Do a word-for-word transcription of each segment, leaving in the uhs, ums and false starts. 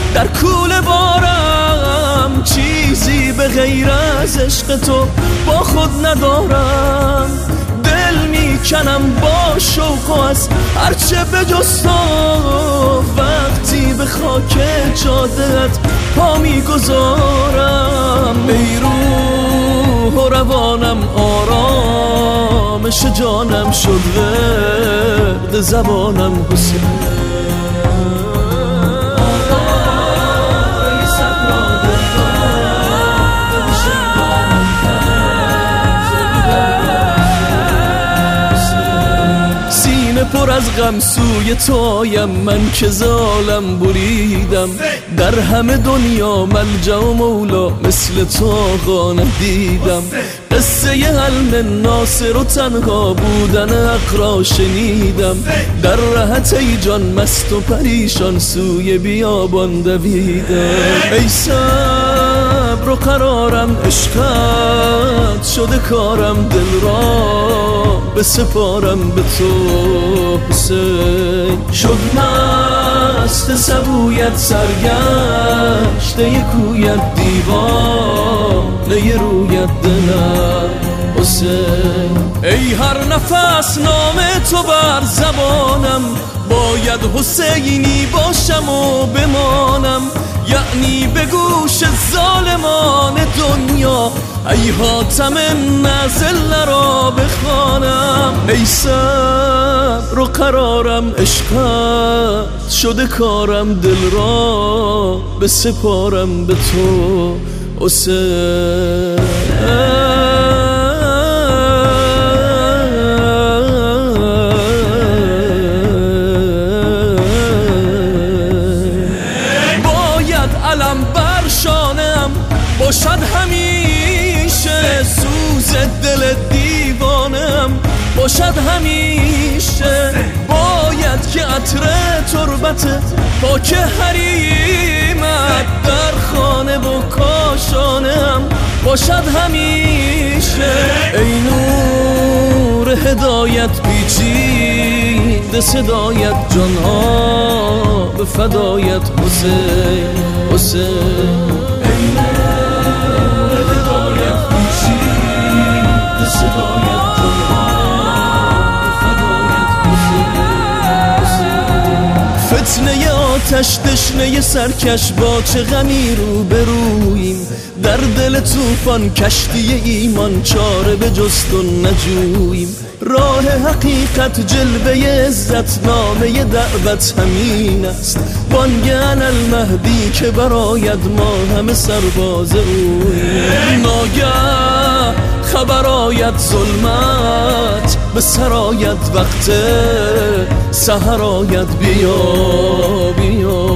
در کوله بارم، چیزی به غیر از عشق تو با خود ندارم. دل میکنم با شوق و از هرچه به جز تو، وقتی به خاک جاده‌ات پا میگذارم. ای روح و روانم آرامش جانم شد، ورد زبانم حسین. پر از غم سوی تو آیم، من که ظالم بریدم. در همه دنیا ملجا و مولا مثل تو آقا ندیدم. قصه حلم ناصر و تنها بودن اقرا شنیدم. در رهت ای جان مست و پریشان سوی بیابان دویدم. ای صبر و قرارم عشقت شده کارم، دل را بسپارم به تو حسین. شد مست سبویت سرگشته کویت، دیوانه رویت دلم حسین. ای هر نفس نام تو بر زبانم، باید حسینی باشم و بمانم. یعنی به گوش ظالمان دنیا ای حاتم نزل را بخوانم. ای صبر و قرارم عشقت شده کارم، دل را بسپارم به تو حسین. باشد همیشه سوز دل دیوانم، باشد همیشه. باید که عطر تربت پاک حریمت در خانه و کاشانم باشد همیشه. ای نور هدایت پیچیده صدایت، جانها به فدایت حسین حسین. فتنه آتش تشنه سرکش، با چه غمی رو برویم. در دل طوفان کشتی ایمان، چاره به جز تو نجوییم. راه حقیقت جلوه عزت، نامه دعوت همین است. بانگ انالمهدی که براید، ما همه سرباز اوییم. ناگه خبر آید ظلمت به سرایت، وقت سحر آید بیا بیا.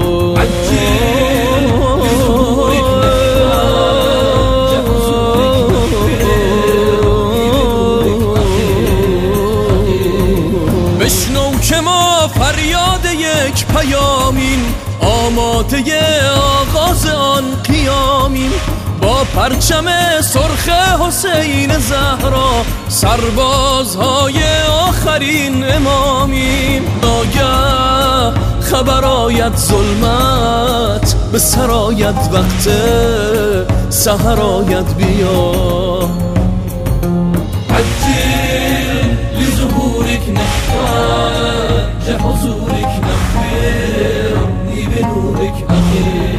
بشنو که ما فریاد یک پیامیم، آماده آغاز آن قیامیم. با پرچم سرخ حسین زهرا، سربازهای آخرین امامیم. ناگه خبر آید ظلمت به سرایت، وقت سحر آید بیا. عجل لظهورك نحتاج حضورك، نخبرني بنورك أخي.